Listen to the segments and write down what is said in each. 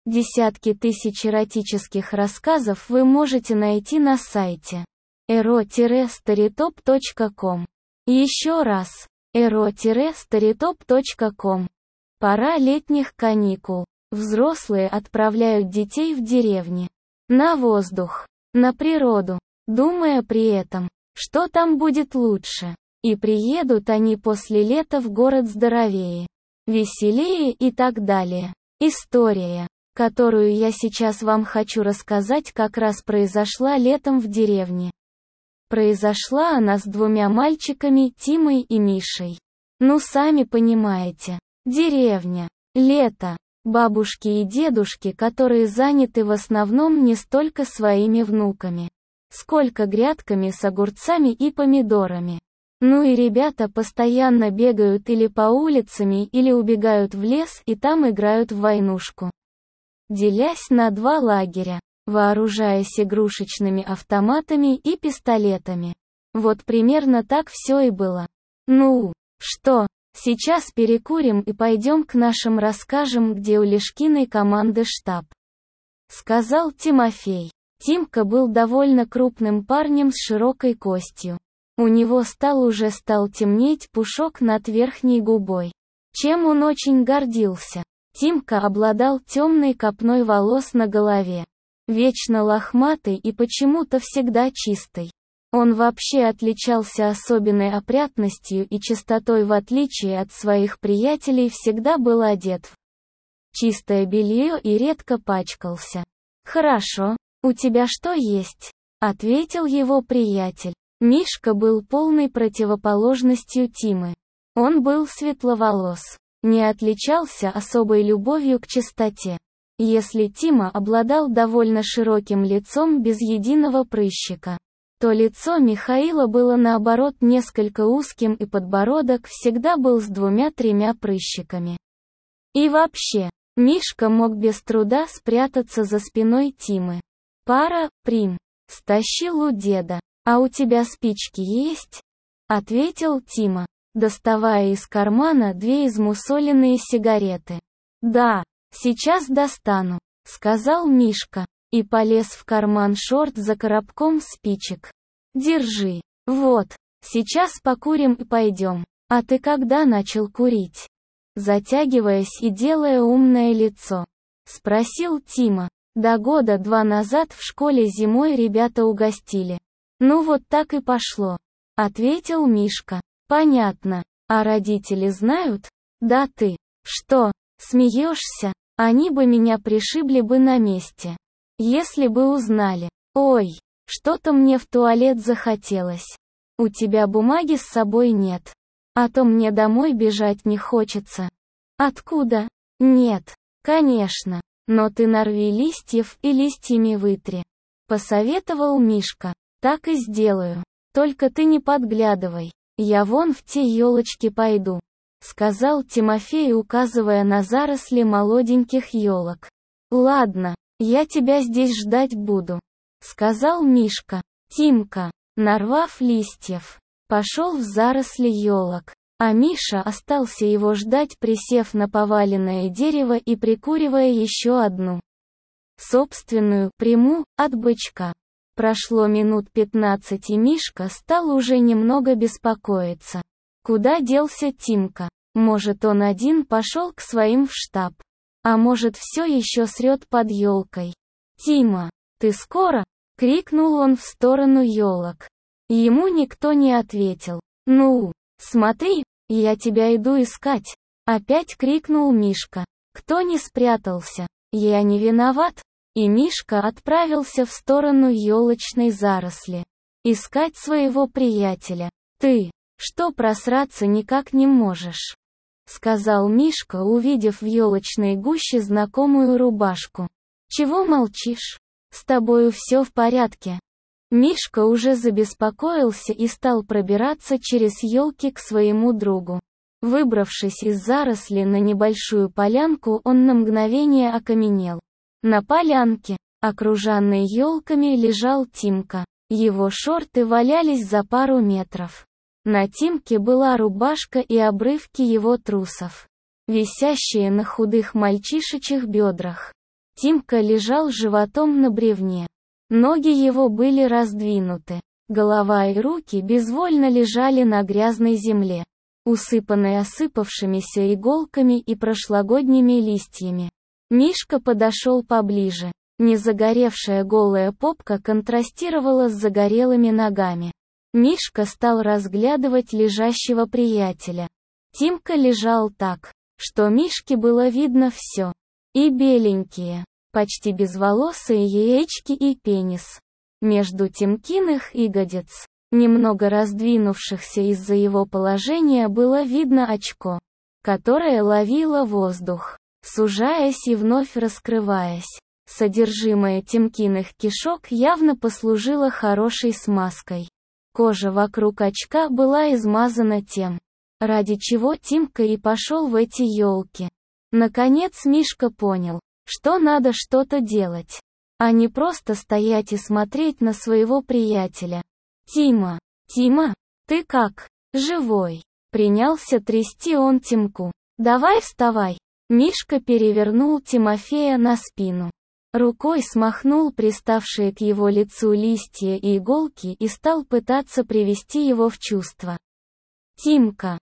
Десятки тысяч эротических рассказов вы можете найти на сайте ero-storytop.com. Еще раз, ero-storytop.com. Пора летних каникул. Взрослые отправляют детей в деревни. На воздух, на природу, думая при этом, что там будет лучше. И приедут они после лета в город здоровее, веселее и так далее. История, которую я сейчас вам хочу рассказать, как раз произошла летом в деревне. Произошла она с двумя мальчиками, Тимой и Мишей. Ну сами понимаете, деревня, лето, бабушки и дедушки, которые заняты в основном не столько своими внуками, сколько грядками с огурцами и помидорами. Ну и ребята постоянно бегают или по улицам, или убегают в лес и там играют в войнушку, делясь на два лагеря, вооружаясь игрушечными автоматами и пистолетами. Вот примерно так все и было. Ну, что, сейчас перекурим и пойдем к нашим расскажем, где у Лешкиной команды штаб. Сказал Тимофей. Тимка был довольно крупным парнем с широкой костью. У него стал темнеть пушок над верхней губой, чем он очень гордился. Тимка обладал темной копной волос на голове, вечно лохматый и почему-то всегда чистый. Он вообще отличался особенной опрятностью и чистотой, в отличие от своих приятелей, всегда был одет в чистое белье и редко пачкался. «Хорошо, у тебя что есть?» — ответил его приятель. Мишка был полной противоположностью Тимы. Он был светловолос, не отличался особой любовью к чистоте. Если Тима обладал довольно широким лицом без единого прыщика, то лицо Михаила было наоборот несколько узким, и подбородок всегда был с 2-3 прыщиками. И вообще, Мишка мог без труда спрятаться за спиной Тимы. «Пара, Прим, стащил у деда. А у тебя спички есть?» — ответил Тима, доставая из кармана 2 измусоленные сигареты. «Да, сейчас достану», — сказал Мишка, и полез в карман шорт за коробком спичек. «Держи. Вот, сейчас покурим и пойдем. А ты когда начал курить?» Затягиваясь и делая умное лицо, спросил Тима. «Да года 2 назад в школе зимой ребята угостили. Ну вот так и пошло», — ответил Мишка. «Понятно. А родители знают?» «Да ты. Что, смеешься? Они бы меня пришибли бы на месте, если бы узнали. Ой, что-то мне в туалет захотелось. У тебя бумаги с собой нет? А то мне домой бежать не хочется». «Откуда?» «Нет, конечно. Но ты нарви листьев и листьями вытри», — посоветовал Мишка. «Так и сделаю. Только ты не подглядывай. Я вон в те елочки пойду», — сказал Тимофей, указывая на заросли молоденьких елок. «Ладно, я тебя здесь ждать буду», — сказал Мишка. Тимка, нарвав листьев, пошел в заросли елок, а Миша остался его ждать, присев на поваленное дерево и прикуривая еще одну, собственную, приму, от бычка. Прошло минут 15, и Мишка стал уже немного беспокоиться. Куда делся Тимка? Может, он один пошел к своим в штаб? А может, все еще срет под елкой? «Тима, ты скоро?» — крикнул он в сторону елок. Ему никто не ответил. «Ну, смотри, я тебя иду искать!» — опять крикнул Мишка. «Кто не спрятался? Я не виноват!» И Мишка отправился в сторону елочной заросли, искать своего приятеля. «Ты, что просраться никак не можешь?» — сказал Мишка, увидев в елочной гуще знакомую рубашку. «Чего молчишь? С тобою все в порядке?» Мишка уже забеспокоился и стал пробираться через елки к своему другу. Выбравшись из заросли на небольшую полянку, он на мгновение окаменел. На полянке, окруженной елками, лежал Тимка. Его шорты валялись за пару метров. На Тимке была рубашка и обрывки его трусов, висящие на худых мальчишечьих бедрах. Тимка лежал животом на бревне. Ноги его были раздвинуты. Голова и руки безвольно лежали на грязной земле, усыпанной осыпавшимися иголками и прошлогодними листьями. Мишка подошел поближе. Незагоревшая голая попка контрастировала с загорелыми ногами. Мишка стал разглядывать лежащего приятеля. Тимка лежал так, что Мишке было видно все. И беленькие, почти безволосые яички и пенис. Между Тимкиных ягодиц, немного раздвинувшихся из-за его положения, было видно очко, которое ловило воздух, сужаясь и вновь раскрываясь. Содержимое Тимкиных кишок явно послужило хорошей смазкой. Кожа вокруг очка была измазана тем, ради чего Тимка и пошел в эти елки. Наконец Мишка понял, что надо что-то делать, а не просто стоять и смотреть на своего приятеля. «Тима, ты как? Живой?» Принялся трясти он Тимку. «Давай вставай!» Мишка перевернул Тимофея на спину. Рукой смахнул приставшие к его лицу листья и иголки и стал пытаться привести его в чувство. «Тимка,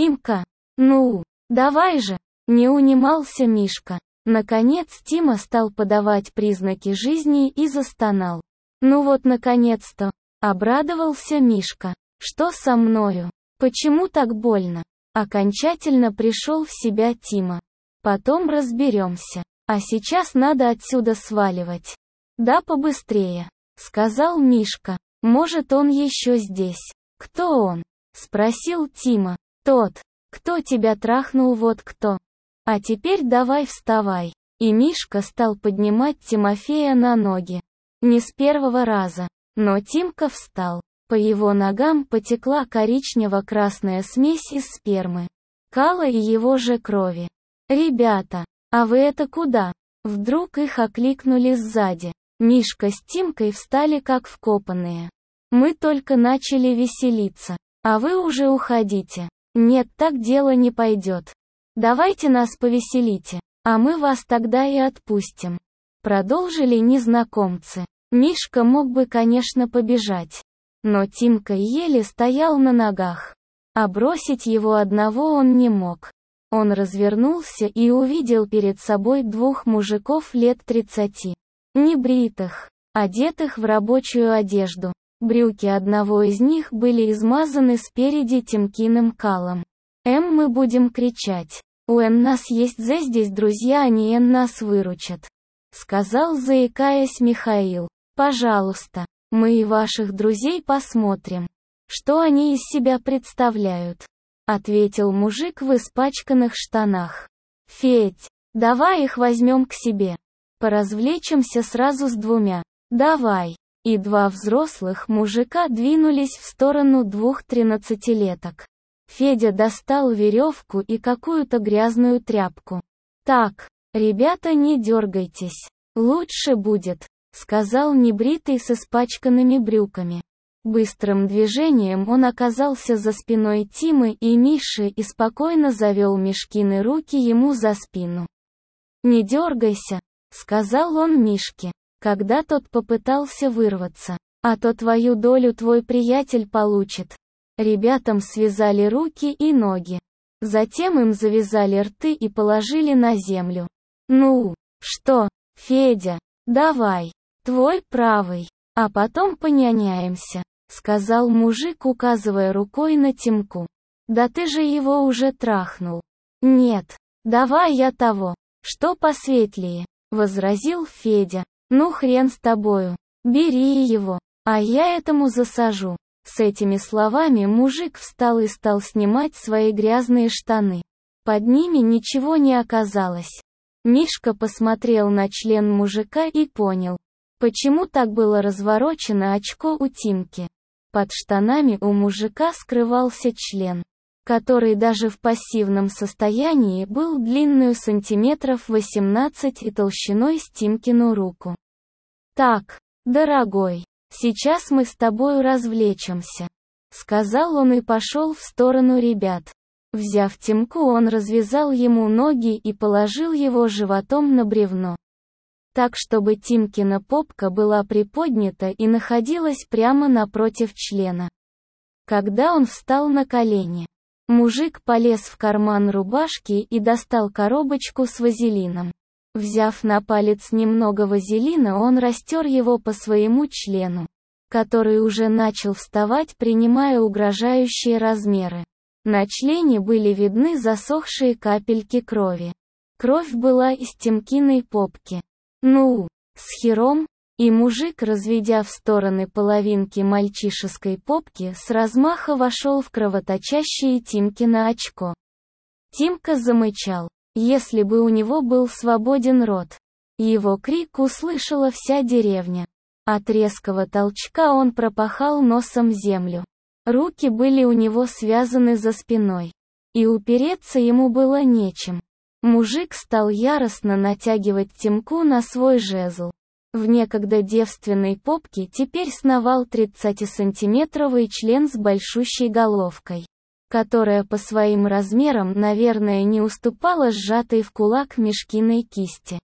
ну, давай же!» Не унимался Мишка. Наконец Тима стал подавать признаки жизни и застонал. «Ну вот наконец-то!» Обрадовался Мишка. «Что со мною? Почему так больно?» Окончательно пришел в себя Тима. «Потом разберемся. А сейчас надо отсюда сваливать». «Да побыстрее», — сказал Мишка. «Может, он еще здесь». «Кто он?» — спросил Тима. «Тот, кто тебя трахнул, вот кто. А теперь давай вставай». И Мишка стал поднимать Тимофея на ноги. Не с первого раза, но Тимка встал. По его ногам потекла коричнево-красная смесь из спермы, кала и его же крови. «Ребята, а вы это куда?» Вдруг их окликнули сзади. Мишка с Тимкой встали как вкопанные. «Мы только начали веселиться, а вы уже уходите». «Нет, так дело не пойдет. Давайте нас повеселите, а мы вас тогда и отпустим». Продолжили незнакомцы. Мишка мог бы, конечно, побежать, но Тимка еле стоял на ногах, а бросить его одного он не мог. Он развернулся и увидел перед собой двух мужиков лет 30, небритых, одетых в рабочую одежду. Брюки одного из них были измазаны спереди Тимкиным калом. Мы будем кричать. У нас есть здесь друзья, они нас выручат», — сказал, заикаясь, Михаил. «Пожалуйста, мы и ваших друзей посмотрим, что они из себя представляют», — ответил мужик в испачканных штанах. «Федь, давай их возьмем к себе. Поразвлечемся сразу с двумя. Давай». И два взрослых мужика двинулись в сторону двух 13-леток. Федя достал веревку и какую-то грязную тряпку. «Так, ребята, не дергайтесь. Лучше будет», — сказал небритый с испачканными брюками. Быстрым движением он оказался за спиной Тимы и Миши и спокойно завел Мишкины руки ему за спину. «Не дергайся», — сказал он Мишке, когда тот попытался вырваться. «А то твою долю твой приятель получит». Ребятам связали руки и ноги. Затем им завязали рты и положили на землю. «Ну, что, Федя, давай, твой правый, а потом поняняемся», — сказал мужик, указывая рукой на Тимку. «Да ты же его уже трахнул». «Нет, давай я того, что посветлее», — возразил Федя. «Ну хрен с тобою, бери его, а я этому засажу». С этими словами мужик встал и стал снимать свои грязные штаны. Под ними ничего не оказалось. Мишка посмотрел на член мужика и понял, почему так было разворочено очко у Тимки. Под штанами у мужика скрывался член, который даже в пассивном состоянии был длиною сантиметров 18 и толщиной с Тимкину руку. «Так, дорогой, сейчас мы с тобою развлечемся», — сказал он и пошел в сторону ребят. Взяв Тимку, он развязал ему ноги и положил его животом на бревно. так чтобы Тимкина попка была приподнята и находилась прямо напротив члена. Когда он встал на колени, мужик полез в карман рубашки и достал коробочку с вазелином. Взяв на палец немного вазелина, он растер его по своему члену, который уже начал вставать, принимая угрожающие размеры. На члене были видны засохшие капельки крови. Кровь была из Тимкиной попки. Ну, с хером, и мужик, разведя в стороны половинки мальчишеской попки, с размаха вошел в кровоточащее Тимкино очко. Тимка замычал. Если бы у него был свободен рот. Его крик услышала вся деревня. От резкого толчка он пропахал носом землю. Руки были у него связаны за спиной. И упереться ему было нечем. Мужик стал яростно натягивать Тимку на свой жезл. В некогда девственной попке теперь сновал 30-сантиметровый член с большущей головкой, которая по своим размерам, наверное, не уступала сжатой в кулак Мишкиной кисти.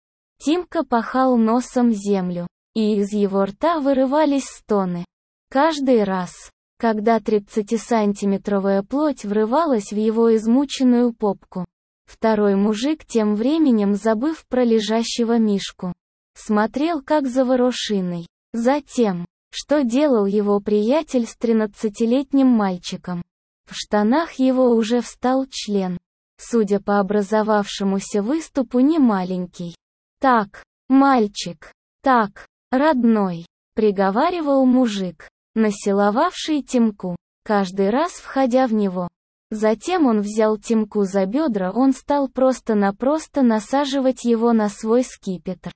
Тимка пахал носом землю, и из его рта вырывались стоны. Каждый раз, когда 30-сантиметровая плоть врывалась в его измученную попку, второй мужик, тем временем забыв про лежащего Мишку, смотрел как заворошенный. Затем, что делал его приятель с 13-летним мальчиком? В штанах его уже встал член. Судя по образовавшемуся выступу, не маленький. «Так, мальчик, так, родной», — приговаривал мужик, насиловавший Тимку, каждый раз входя в него. Затем он взял Тимку за бедра, он стал просто-напросто насаживать его на свой скипетр.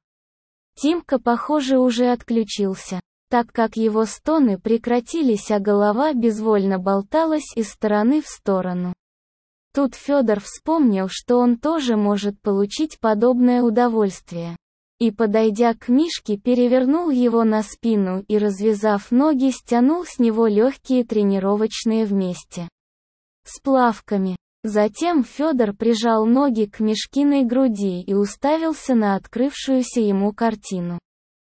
Тимка, похоже, уже отключился, так как его стоны прекратились, а голова безвольно болталась из стороны в сторону. Тут Федор вспомнил, что он тоже может получить подобное удовольствие. И, подойдя к Мишке, перевернул его на спину и, развязав ноги, стянул с него легкие тренировочные вместе с плавками. Затем Федор прижал ноги к Мишкиной груди и уставился на открывшуюся ему картину.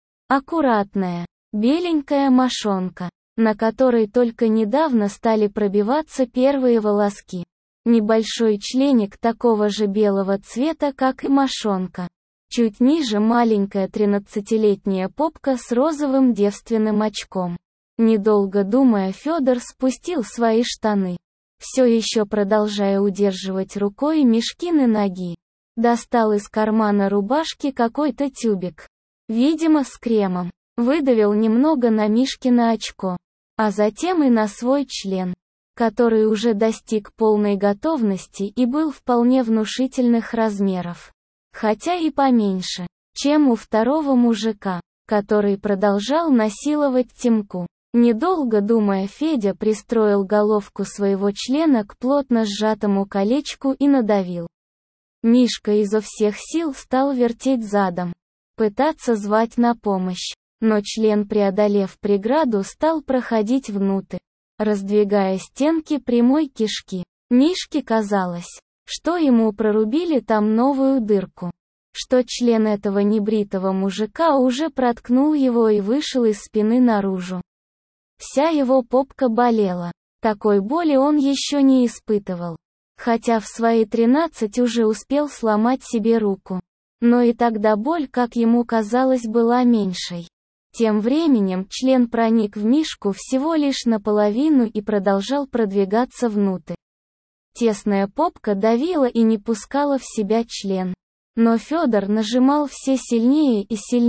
Аккуратная, беленькая мошонка, на которой только недавно стали пробиваться первые волоски. Небольшой членик такого же белого цвета, как и мошонка. Чуть ниже маленькая 13-летняя попка с розовым девственным очком. Недолго думая, Федор спустил свои штаны. Все еще продолжая удерживать рукой Мишкины ноги. Достал из кармана рубашки какой-то тюбик. Видимо, с кремом. Выдавил немного на Мишкино очко. А затем и на свой член, который уже достиг полной готовности и был вполне внушительных размеров. Хотя и поменьше, чем у второго мужика, который продолжал насиловать Тимку. Недолго думая, Федя пристроил головку своего члена к плотно сжатому колечку и надавил. Мишка изо всех сил стал вертеть задом, пытаться звать на помощь, но член, преодолев преграду, стал проходить внутрь, раздвигая стенки прямой кишки. Мишке казалось, что ему прорубили там новую дырку, что член этого небритого мужика уже проткнул его и вышел из спины наружу. Вся его попка болела. Такой боли он еще не испытывал. Хотя в свои 13 уже успел сломать себе руку. Но и тогда боль, как ему казалось, была меньшей. Тем временем член проник в Мишку всего лишь наполовину и продолжал продвигаться внутрь. Тесная попка давила и не пускала в себя член. Но Федор нажимал все сильнее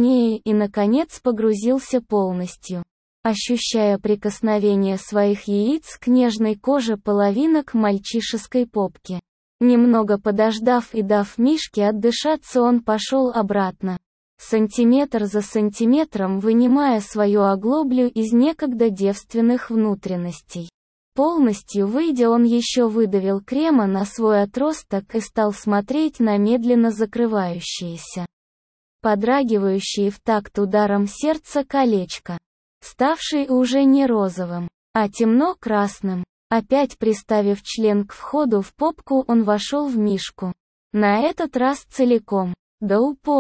и, наконец, погрузился полностью, ощущая прикосновение своих яиц к нежной коже половинок мальчишеской попки. Немного подождав и дав Мишке отдышаться, он пошел обратно, сантиметр за сантиметром вынимая свою оглоблю из некогда девственных внутренностей. Полностью выйдя, он еще выдавил крема на свой отросток и стал смотреть на медленно закрывающееся, подрагивающее в такт ударом сердца колечко, ставший уже не розовым, а темно-красным. Опять приставив член к входу в попку, он вошел в Мишку. На этот раз целиком, до упора.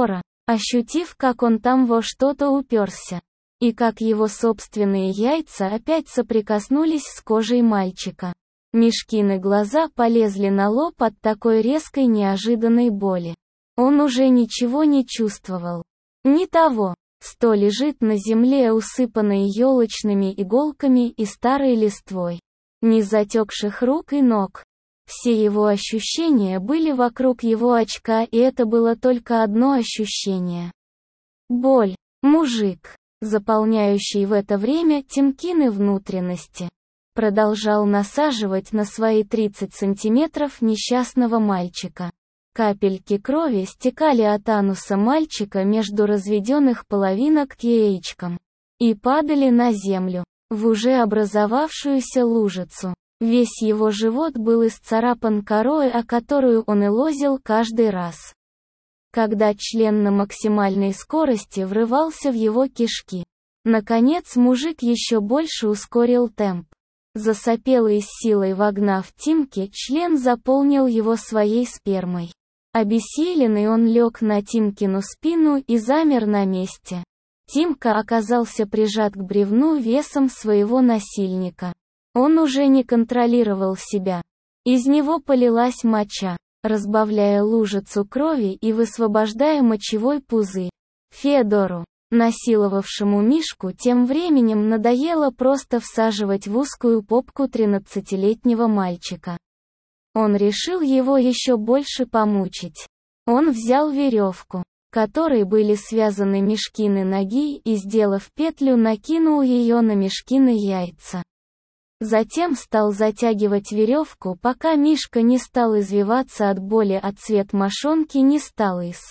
ощутив, как он там во что-то уперся, и как его собственные яйца опять соприкоснулись с кожей мальчика. Мишкины глаза полезли на лоб от такой резкой неожиданной боли. Он уже ничего не чувствовал. Ни того, что лежит на земле, усыпанной елочными иголками и старой листвой, ни затекших рук и ног. Все его ощущения были вокруг его очка, и это было только одно ощущение. Боль. Мужик, заполняющий в это время Тимкины внутренности, продолжал насаживать на свои 30 сантиметров несчастного мальчика. Капельки крови стекали от ануса мальчика между разведенных половинок к яичкам и падали на землю, в уже образовавшуюся лужицу. Весь его живот был исцарапан корой, о которую он и лозил каждый раз, когда член на максимальной скорости врывался в его кишки. Наконец мужик еще больше ускорил темп. Засопел и с силой вогнав Тимке, член заполнил его своей спермой. Обессиленный он лег на Тимкину спину и замер на месте. Тимка оказался прижат к бревну весом своего насильника. Он уже не контролировал себя. Из него полилась моча, разбавляя лужицу крови и высвобождая мочевой пузырь. Федору, насиловавшему Мишку, тем временем надоело просто всаживать в узкую попку 13-летнего мальчика. Он решил его еще больше помучить. Он взял веревку, которой были связаны Мишкины ноги, и, сделав петлю, накинул ее на Мишкины яйца. Затем стал затягивать веревку, пока Мишка не стал извиваться от боли, а цвет мошонки не стал из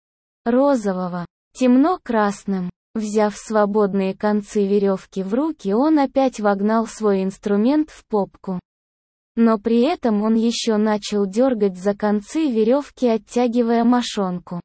розового темно-красным. Взяв свободные концы веревки в руки, он опять вогнал свой инструмент в попку. Но при этом он еще начал дергать за концы веревки, оттягивая мошонку,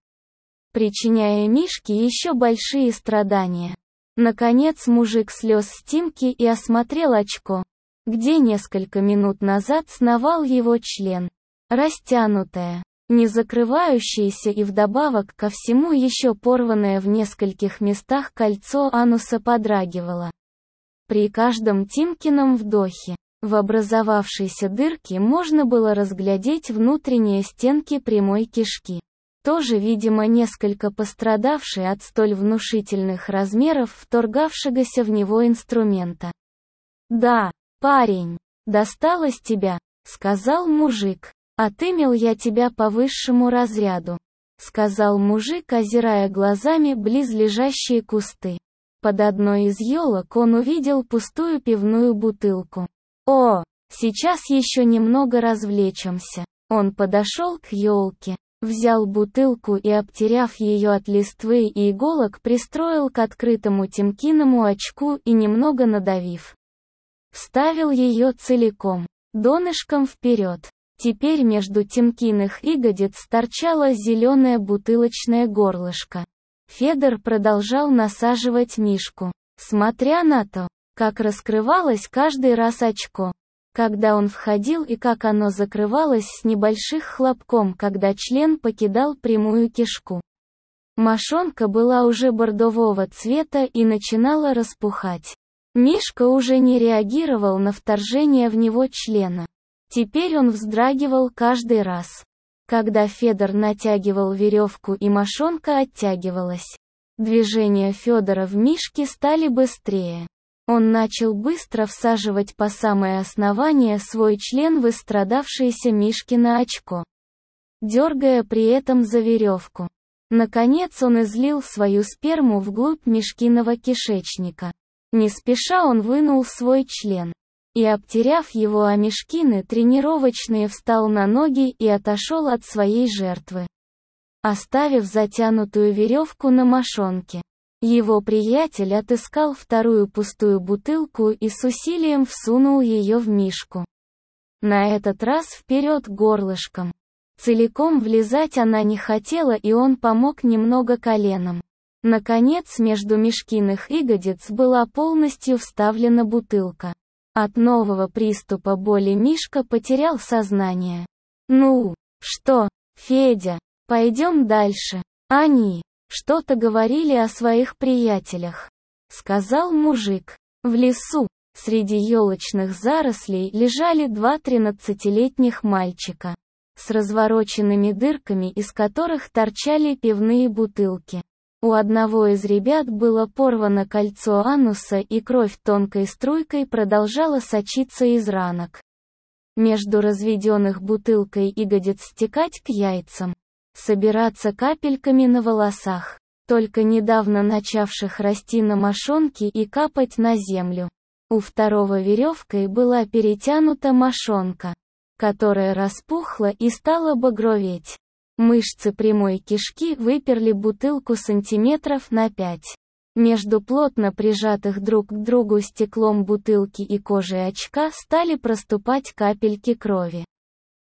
причиняя Мишке еще большие страдания. Наконец мужик слез с Тимки и осмотрел очко, где несколько минут назад сновал его член. Растянутое, не закрывающееся и вдобавок ко всему еще порванное в нескольких местах кольцо ануса подрагивало. При каждом Тимкином вдохе в образовавшейся дырке можно было разглядеть внутренние стенки прямой кишки, тоже, видимо, несколько пострадавшей от столь внушительных размеров вторгавшегося в него инструмента. «Да, парень, досталось тебя», — сказал мужик. «Отымел я тебя по высшему разряду», — сказал мужик, озирая глазами близлежащие кусты. Под одной из елок он увидел пустую пивную бутылку. «О, сейчас еще немного развлечемся». Он подошел к елке, взял бутылку и, обтеряв ее от листвы и иголок, пристроил к открытому Тимкиному очку и, немного надавив, вставил ее целиком, донышком вперед. Теперь между Тимкиных ягодиц торчало зеленое бутылочное горлышко. Федор продолжал насаживать Мишку, смотря на то, как раскрывалось каждый раз очко, когда он входил, и как оно закрывалось с небольших хлопком, когда член покидал прямую кишку. Мошонка была уже бордового цвета и начинала распухать. Мишка уже не реагировал на вторжение в него члена. Теперь он вздрагивал каждый раз, когда Федор натягивал веревку и мошонка оттягивалась. Движения Федора в Мишке стали быстрее. Он начал быстро всаживать по самое основание свой член в истрадавшееся Мишкино очко, дергая при этом за веревку. Наконец он излил свою сперму вглубь Мишкиного кишечника. Не спеша он вынул свой член и, обтеряв его о Мишкины тренировочные, встал на ноги и отошел от своей жертвы, оставив затянутую веревку на мошонке. Его приятель отыскал вторую пустую бутылку и с усилием всунул ее в Мишку. На этот раз вперед горлышком. Целиком влезать она не хотела, и он помог немного коленом. Наконец между Мишкиных ягодиц была полностью вставлена бутылка. От нового приступа боли Мишка потерял сознание. «Ну, что, Федя, пойдем дальше?» Они Что-то говорили о своих приятелях. Сказал мужик. В лесу, среди елочных зарослей, лежали два 13-летних мальчика. С развороченными дырками, из которых торчали пивные бутылки. У одного из ребят было порвано кольцо ануса, и кровь тонкой струйкой продолжала сочиться из ранок. Между разведенных бутылкой ягодиц стекать к яйцам. Собираться капельками на волосах, только недавно начавших расти на мошонке, и капать на землю. У второго веревкой была перетянута мошонка, которая распухла и стала багроветь. Мышцы прямой кишки выперли бутылку сантиметров на 5. Между плотно прижатых друг к другу стеклом бутылки и кожей очка стали проступать капельки крови.